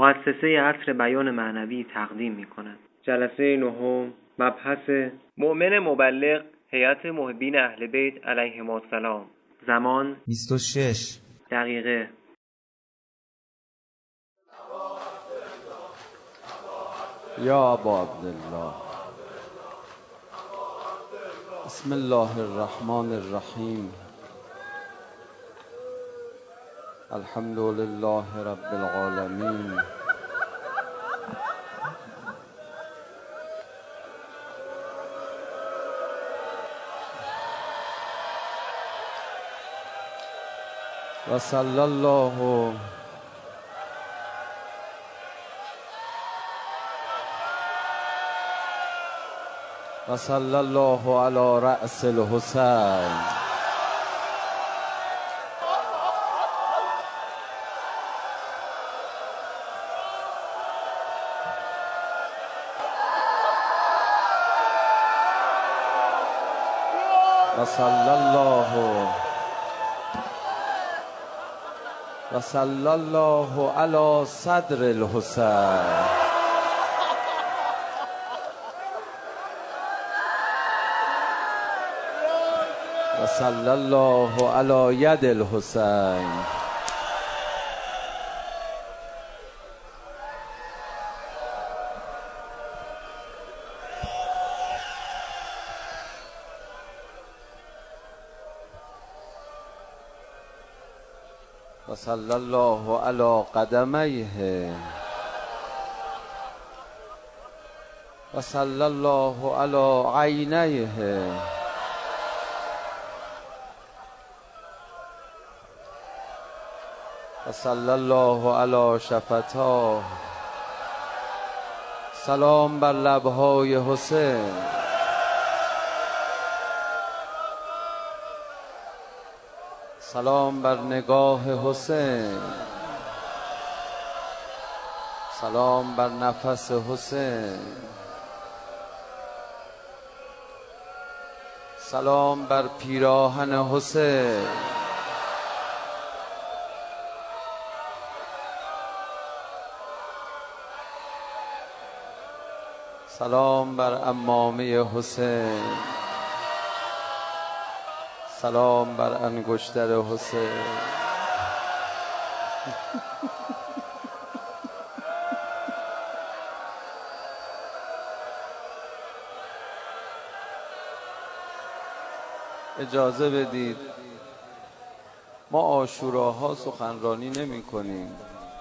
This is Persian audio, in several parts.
مؤسسه عصر بیان معنوی تقدیم می‌کند. جلسه نهم، مبحث مؤمن مبلغ هیئت محبین اهل بیت علیهم السلام. زمان 26 دقیقه. یا ابا عبدالله، بسم الله الرحمن الرحیم. الحمد لله رب العالمین. و صلی الله علی رأس الحسین. و صلی الله علی صدر الحسین. و صلی الله علی ید الحسین. و صلی الله علی قدمیه. و صلی الله علی عینیه. و صلی الله علی شفتاه. سلام بر لبهای حسین. سلام بر نگاه حسین. سلام بر نفس حسین. سلام بر پیراهن حسین. سلام بر عمامه حسین. سلام بر انگشتر حسین. اجازه بدید، ما عاشوراها سخنرانی نمی کنیم،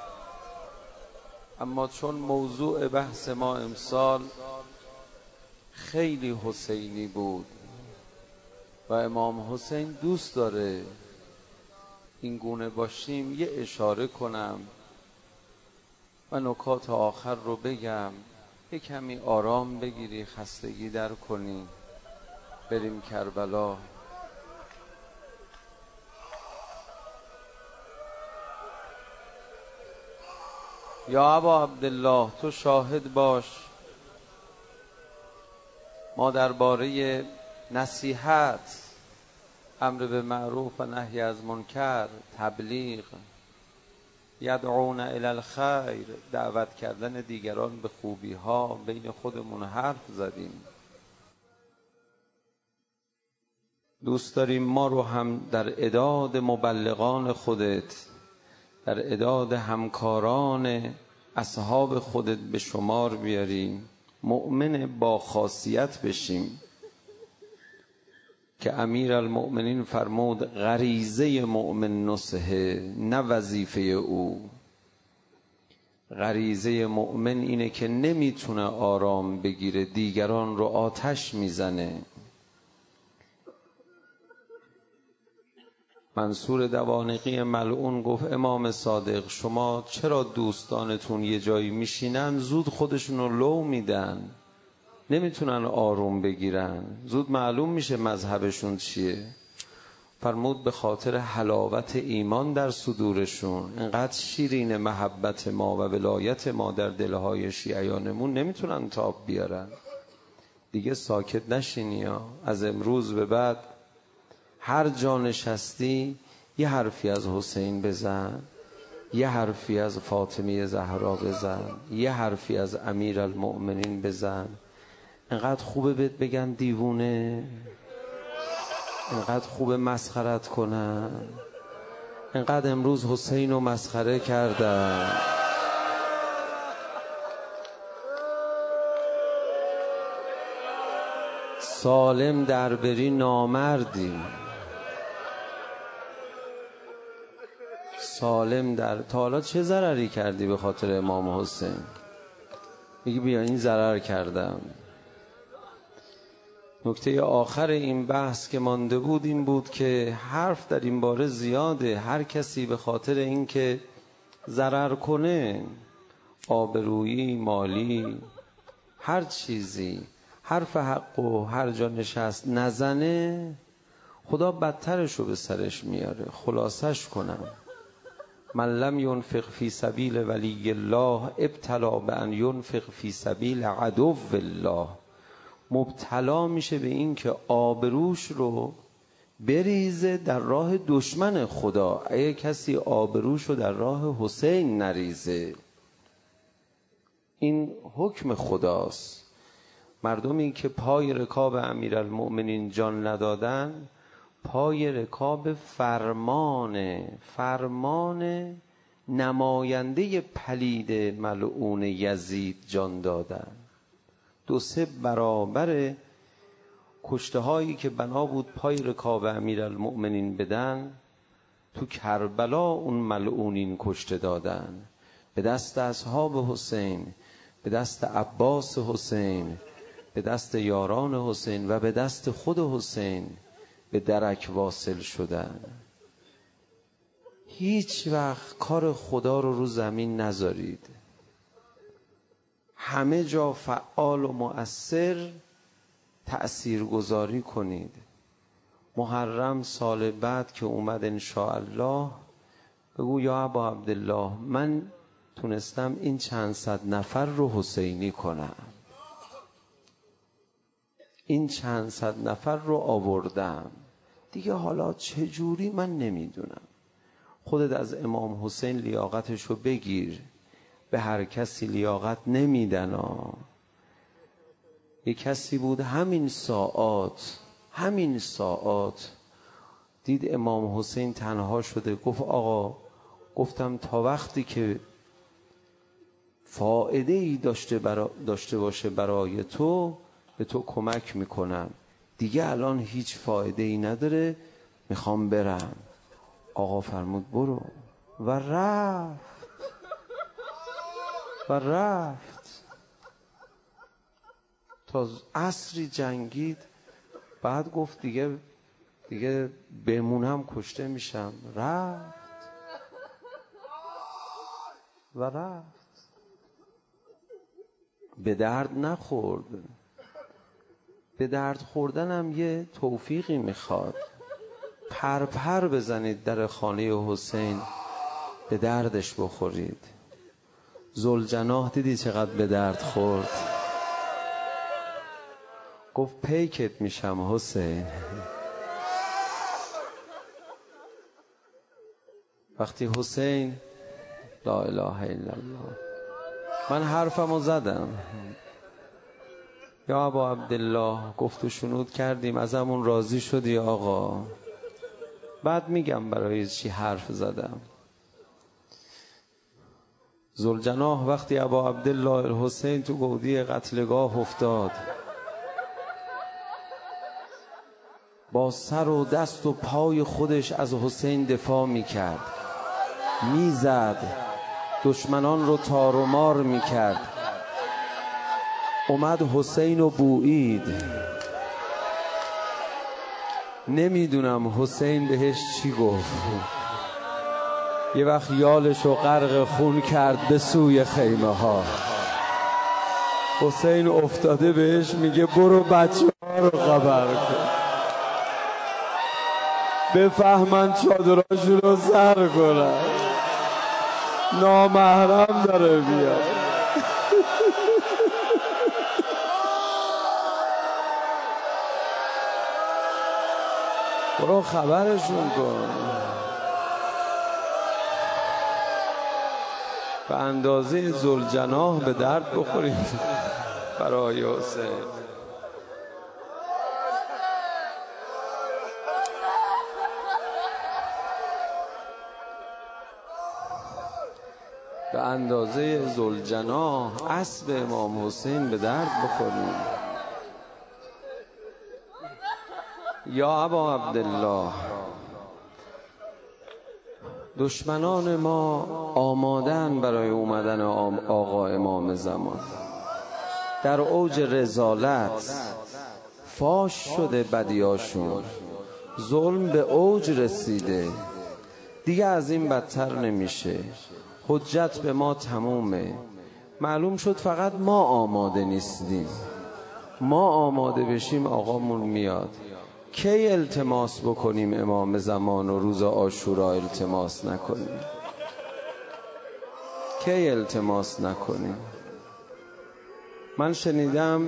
اما چون موضوع بحث ما امسال خیلی حسینی بود و امام حسین دوست داره این گونه باشیم، یه اشاره کنم و نکات آخر رو بگم. یه کمی آرام بگیری، خستگی در کنی، بریم کربلا. یا ابا عبدالله، تو شاهد باش، ما درباره نصیحت، امر به معروف و نهی از منکر، تبلیغ، یدعون الی الخیر، دعوت کردن دیگران به خوبی ها، بین خودمون حرف زدیم. دوست داریم ما رو هم در اعداد مبلغان خودت، در اعداد همکاران اصحاب خودت به شمار بیاریم، مؤمن با خاصیت بشیم که امیر المؤمنین فرمود غریزه مؤمن نصحه، نه وظیفه او. غریزه مؤمن اینه که نمیتونه آرام بگیره، دیگران رو آتش میزنه. منصور دوانقی ملعون گفت امام صادق، شما چرا دوستانتون یه جایی میشینن زود خودشون رو لو میدن، نمیتونن آروم بگیرن، زود معلوم میشه مذهبشون چیه؟ فرمود به خاطر حلاوت ایمان در صدورشون، اینقدر شیرین محبت ما و ولایت ما در دلهای شیعیانمون، نمیتونن تاب بیارن. دیگه ساکت نشینی ها. از امروز به بعد هر جا نشستی یه حرفی از حسین بزن، یه حرفی از فاطمه زهرا بزن، یه حرفی از امیرالمؤمنین بزن. انقدر خوبه بهت بگن دیوونه، انقدر خوبه مسخرت کنن. انقدر امروز حسین رو مسخره کردن. سالم در بری نامردی، سالم در. تا حالا چه ضرری کردی به خاطر امام حسین؟ میگی بیا این ضرر کردم. نکته آخر این بحث که مانده بود این بود که حرف در این باره زیاده. هر کسی به خاطر اینکه ضرر کنه، آبرویی، مالی، هر چیزی، حرف حق و هر جا نشست نزنه، خدا بدترش رو به سرش میاره. خلاصش کنم، من لم ینفق فی سبیل ولی الله ابتلا بان ینفق فی سبیل عدو الله. مبتلا میشه به این که آبروش رو بریزه در راه دشمن خدا. اگه کسی آبروش رو در راه حسین نریزه، این حکم خداست. مردمی که پای رکاب امیرالمؤمنین جان ندادن، پای رکاب فرمان نماینده پلید ملعون یزید جان دادن. 2-3 برابر کشته هایی که بنا بود پای رکاب امیرالمؤمنین بدن، تو کربلا اون ملعونین کشته دادن، به دست اصحاب حسین، به دست عباس حسین، به دست یاران حسین و به دست خود حسین به درک واصل شدن. هیچ وقت کار خدا رو زمین نذارید. همه جا فعال و مؤثر تأثیرگذاری کنید. محرم سال بعد که اومد انشاءالله، بگو یا ابا عبدالله من تونستم این چند صد نفر رو حسینی کنم، این چند صد نفر رو آوردم، دیگه حالا چجوری من نمیدونم. خودت از امام حسین لیاقتش رو بگیر. به هر کسی لیاقت نمیدن یک کسی بود همین ساعات دید امام حسین تنها شده، گفت آقا، گفتم تا وقتی که فایده ای داشته باشه برای تو، به تو کمک میکنم، دیگه الان هیچ فایده ای نداره، میخوام برم. آقا فرمود برو، و رفت تا عصری جنگید. بعد گفت دیگه بمونم کشته میشم. رفت به درد نخورد. به درد خوردنم یه توفیقی میخواد. پر بزنید در خانه حسین، به دردش بخورید. ذوالجناح دیدی چقدر به درد خورد؟ گفت پیکت میشم حسین. وقتی حسین، لا اله الا الله، من حرفمو زدم، یا ابا عبدالله گفت و شنود کردیم، ازمون راضی شدی آقا؟ بعد میگم برای چی حرف زدم. ذوالجناح وقتی ابا عبدالله الحسین تو گودی قتلگاه افتاد، با سر و دست و پای خودش از حسین دفاع میکرد، میزد، دشمنان رو تار و مار میکرد. اومد حسین رو بویید. نمیدونم حسین بهش چی گفت. یه وقت یالش رو غرق خون کرد به سوی خیمه ها. حسین افتاده بهش میگه برو بچه ها رو خبر کن، بفهمن چادراشون رو سر کنن، نامحرم داره بیاد. برو خبرشون کن. به اندازه ذوالجناح به درد بخوریم برای حسین. به اندازه ذوالجناح اسب امام حسین به درد بخوریم. یا ابا عبدالله، دشمنان ما آمادن برای اومدن آقا امام زمان. در اوج رذالت فاش شده بدیاشون، ظلم به اوج رسیده، دیگه از این بدتر نمیشه. حجت به ما تمومه. معلوم شد فقط ما آماده نیستیم. ما آماده بشیم آقامون میاد. کی التماس بکنیم امام زمان و روز عاشورا التماس نکنیم؟ کی التماس نکنیم؟ من شنیدم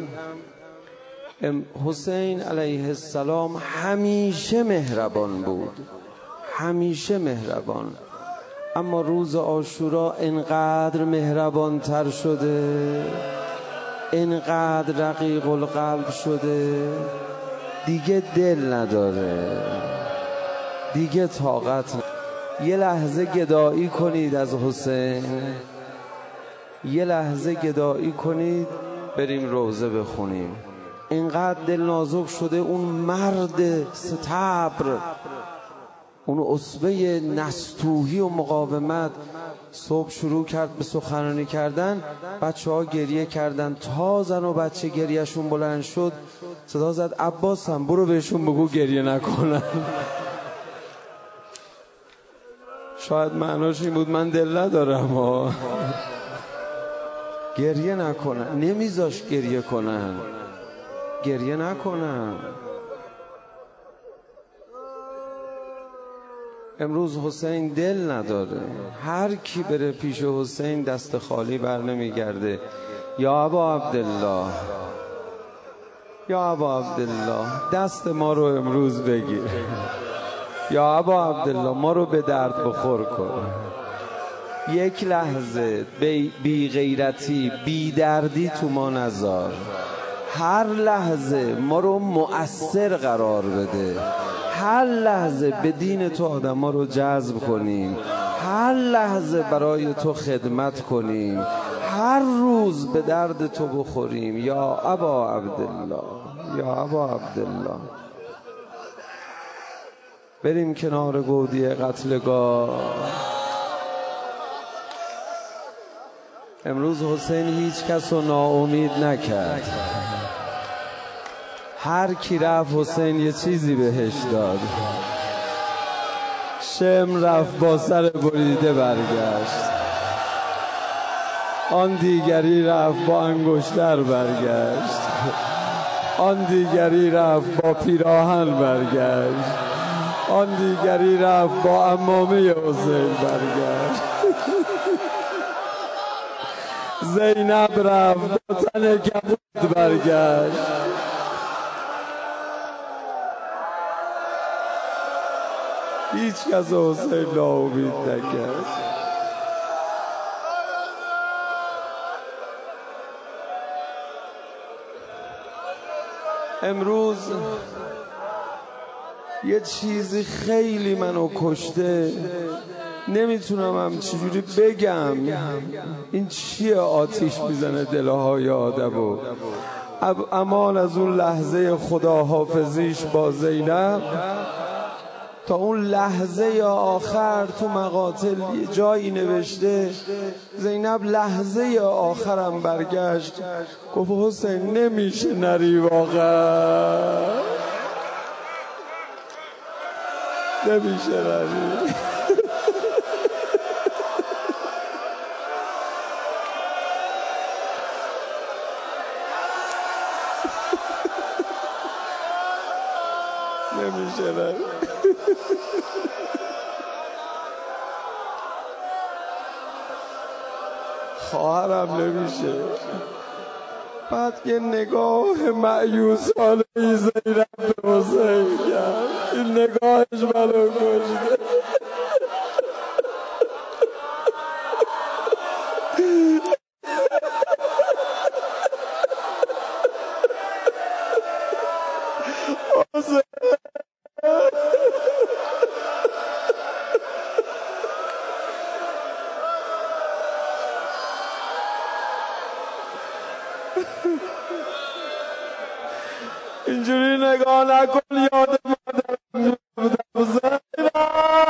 حسین علیه السلام همیشه مهربان بود، همیشه مهربان، اما روز عاشورا انقدر مهربان تر شده، انقدر رقیق القلب شده، دیگه دل نداره، دیگه طاقت. یه لحظه گدایی کنید از حسین، یه لحظه گدایی کنید بریم روزه بخونیم. اینقدر دل نازک شده. اون مرد ستبر، اون اسوه نستوهی و مقاومت، صبح شروع کرد به سخنرانی کردن. بچه ها گریه کردن. تا زن و بچه گریهشون بلند شد صدا زد عباس هم برو بهشون بگو گریه نکنن. شاید معناش این بود من دل ندارم گریه نکنن. نمیذاش گریه کنن، گریه نکنن. امروز حسین دل نداره. هر کی بره پیش حسین دست خالی بر نمیگرده. یا ابا عبدالله، یا ابا عبدالله، دست ما رو امروز بگیر. یا ابا عبدالله، ما رو به درد بخور کن. یک لحظه بی غیرتی، بی دردی تو ما نذار. هر لحظه ما رو مؤثر قرار بده. هر لحظه به دین تو آدم ها رو جذب کنیم. هر لحظه برای تو خدمت کنیم. هر روز به درد تو بخوریم. یا ابا عبدالله، یا ابا عبدالله. بریم کنار گودی قتلگاه. امروز حسین هیچ کس رو ناامید نکرد. هر کی رفت حسین یه چیزی بهش داد. شم رفت با سر بریده برگشت. آن دیگری رفت با انگشتر برگشت. آن دیگری رفت با پیراهن برگشت. آن دیگری رفت با عمامه حسین برگشت. زینب رفت با تن کبود برگشت. هیچ کس حسین ناامید نکرد. امروز یه چیزی خیلی منو کشته، نمیتونم هم چجوری بگم. این چیه آتیش میزنه دلهای آدمو؟ امان از اون لحظه خداحافظیش با زینب تا اون لحظه آخر. تو مقاتل یه جایی نوشته زینب لحظه آخرم برگشت گفت حسین نمیشه نری، واقعا نمیشه نری. نمیشه نری. خواهرم نمیشه. بعد یه نگاه مایوسانه زینب به حسین کرد. این نگاهش منو کشته. اینجوری نگاه نکن، یاد مادرم میفتم زینب.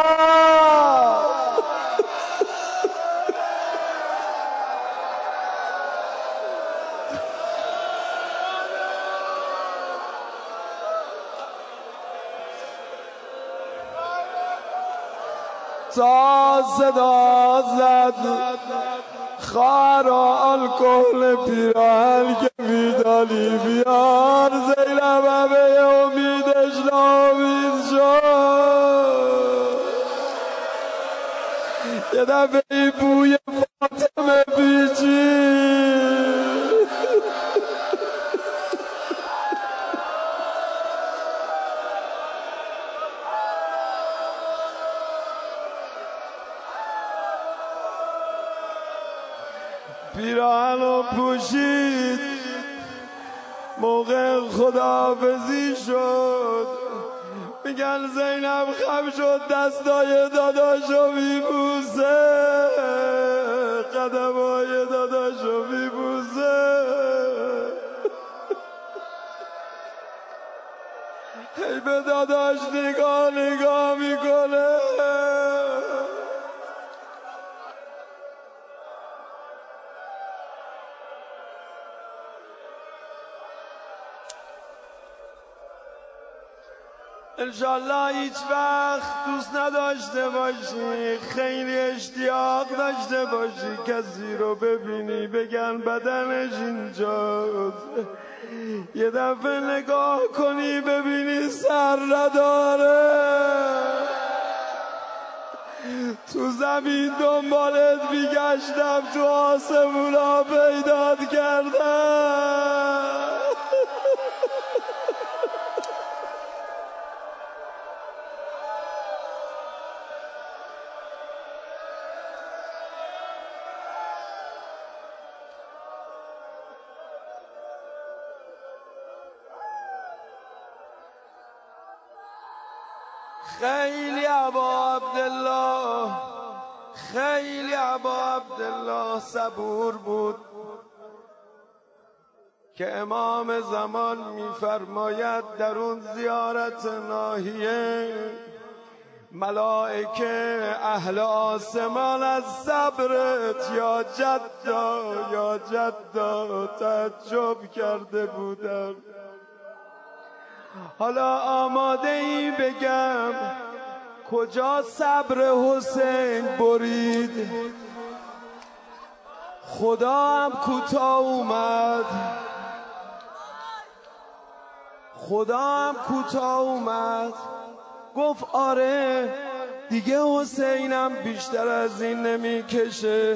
تا صدا زد خواهر الکل پیراهن که میدانی بیار، زینب همه امیدش ناامید شد. یه دفعه بوی فاطمه پیچید، پیراهنو پوشید، موقع خداحافظی شد. میگن زینب خم شد، دستای داداشو میبوسه، قدمای داداشو میبوسه. هی به داداش نگاه میکنه. انشالله هیچ وقت دوست نداشته باشی، خیلی اشتیاق داشته باشی کسی رو ببینی بگن بدنش اینجاست، یه دفعه نگاه کنی ببینی سر نداره، تو زمین دنبالت میگشتم، تو آسمونا پیدات کردم. خیلی ابا عبدالله، خیلی ابا عبدالله صبور بود که امام زمان میفرماید در اون زیارت ناحیه ملائکه اهل آسمان از صبرت یا جدا تعجب کرده بودن. حالا آماده ای بگم کجا صبر حسین برید؟ خدا هم کوتاه اومد، خدا هم کوتاه اومد، گفت آره دیگه حسینم بیشتر از این نمیکشه.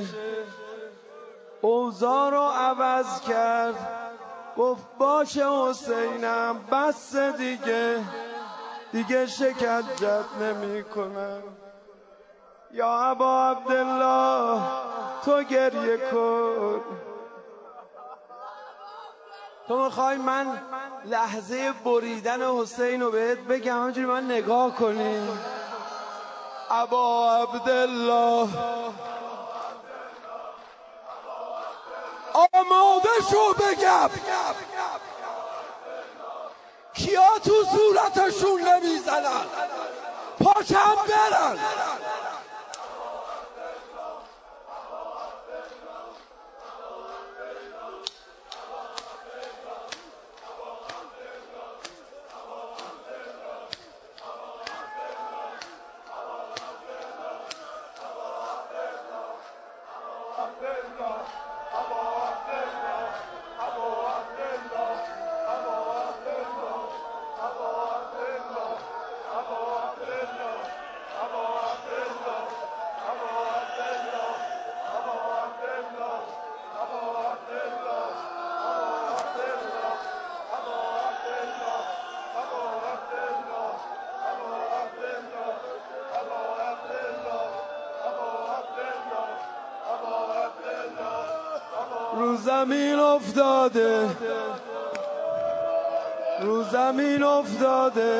اوضاع رو عوض کرد، گفت باشه حسینم بس دیگه شکنجت نمی کنم. یا ابا عبدالله تو گریه کن. تو میخوای من لحظه بریدن حسین رو بهت بگم همینجوری من نگاه کنی؟ ابا عبدالله آماده شو بگم کیا تو صورتشون نمیزنن پاشم برن. رو زمین افتاده، رو زمین افتاده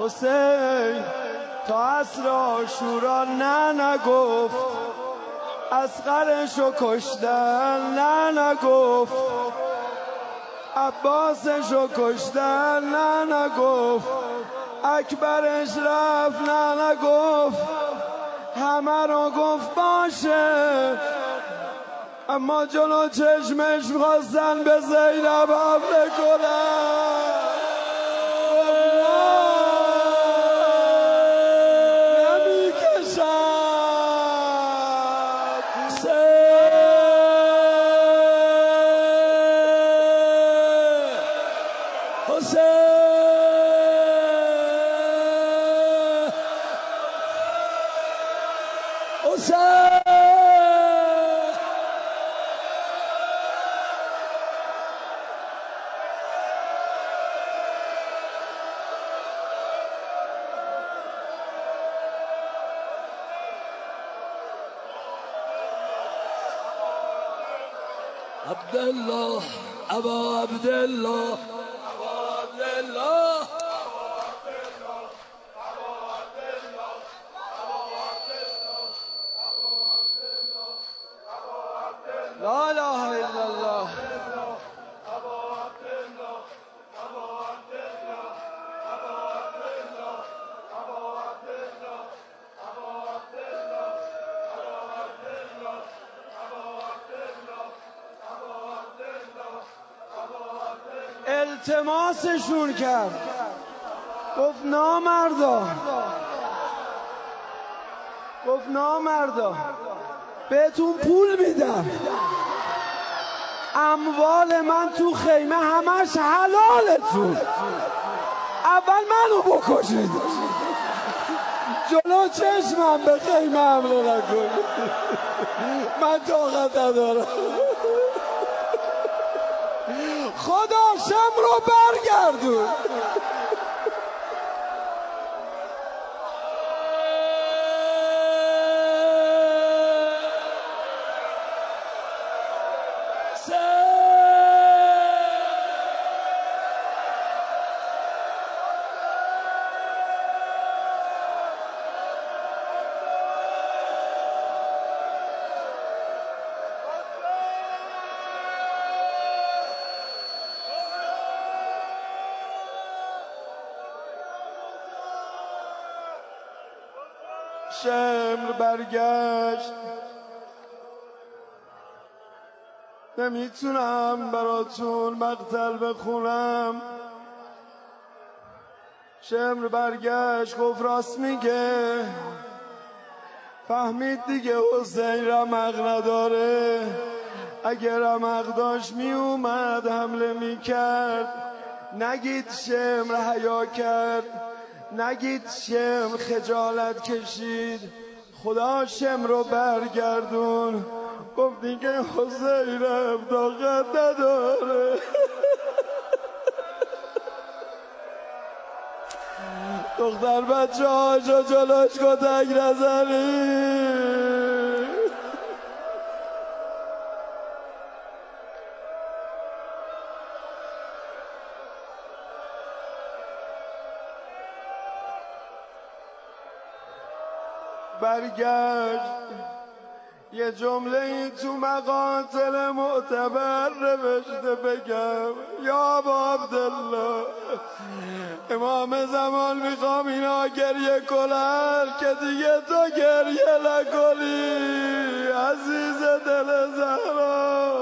حسین تا عصر عاشورا نه نگفت. اصغرشو کشتن نه نگفت، عباسشو کشتن نه نگفت، اکبرش رفت نه نگفت، همه رو گفت باشه، اما جلو چشمش خواستن به زینب حمله کنن. عبدالله ابا عبدالله ابا عبدالله لا اله الا الله. التماسشون کرد، گفت نامردا بهتون پول میدم، اموال من تو خیمه همش حلالتون، اول منو بکشید، جلو چشمم به خیمه حمله نکنید، من طاقت ندارم. خدا شم رو برگردون. شمر برگشت، نمیتونم براتون مقتل بخونم. شمر برگشت گفت راست میگه، فهمید دیگه حسین رمق نداره، اگه رمق داشت میومد حمله میکرد. نگید شمر حیا کرد، نگید شمر خجالت کشید، خدا شمر رو برگردون. گفت دیگه حسینم طاقت نداره. دختر بچه هاشو جلوش کتک نزنی. برگشت یه جمله تو مقاتل معتبر نوشته، بگم یا ابا عبدالله، امام زمان میخوام اینا گریه کنن که دیگه تو گریه نکنی عزیز دل زهرا.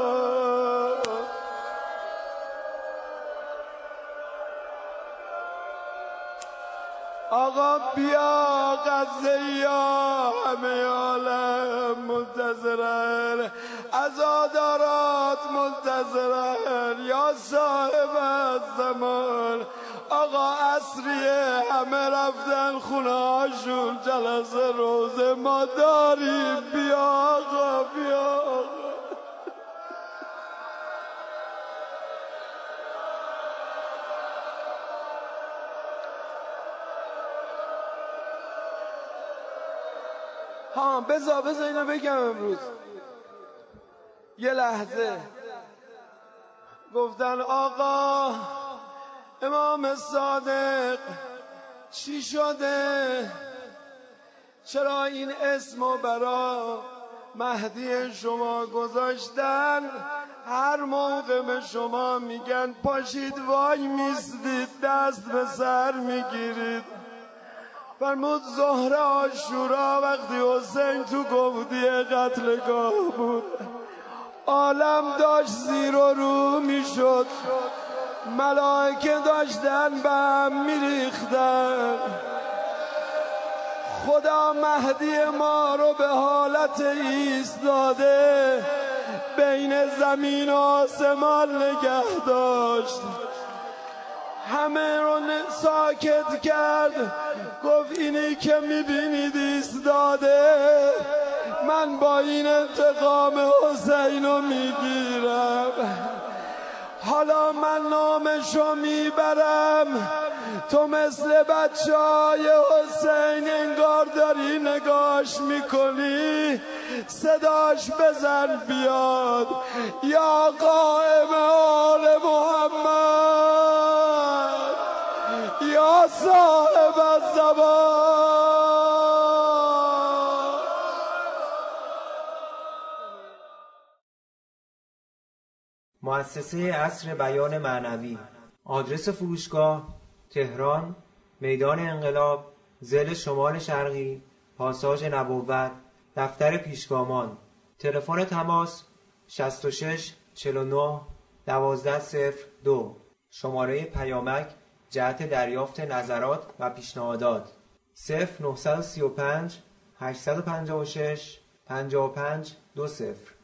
آقا بیا قضیه، همه عالم منتظرن، عزادارات منتظرن، یا صاحب الزمان. آقا عصریه، همه رفتن خونه هاشون، جلسه روزه ما داریم، بیا آقا بیا. بذار اینو بگم. امروز یه لحظه گفتن آقا امام صادق چی شده؟ چرا این اسمو برا مهدی شما گذاشتن، هر موقع به شما میگن پاشید وای میستید، دست به سر میگیرید. فرمود ظهر عاشورا وقتی حسین تو گودی قتلگاه بود، عالم داشت زیر و رو میشد، ملائکه داشتن به هم میریختن. خدا مهدی ما رو به حالت ایستاده بین زمین و آسمان نگه داشت، همه رو ساکت کرد، گفت اینی که میبینید ایستاده، من با این انتقام حسین رو میگیرم. حالا من نامشو میبرم، تو مثل بچه های حسین انگار داری نگاش میکنی، صداش بزن بیاد، یا قائم آل محمد، یا صاحب الزمان. مؤسسه عصر بیان معنوی. آدرس فروشگاه: تهران، میدان انقلاب، ضلع شمال شرقی، پاساژ نبوت، دفتر پیشگامان. تلفن تماس 66 49 1202. شماره پیامک جهت دریافت نظرات و پیشنهادات 0935 856 55 20.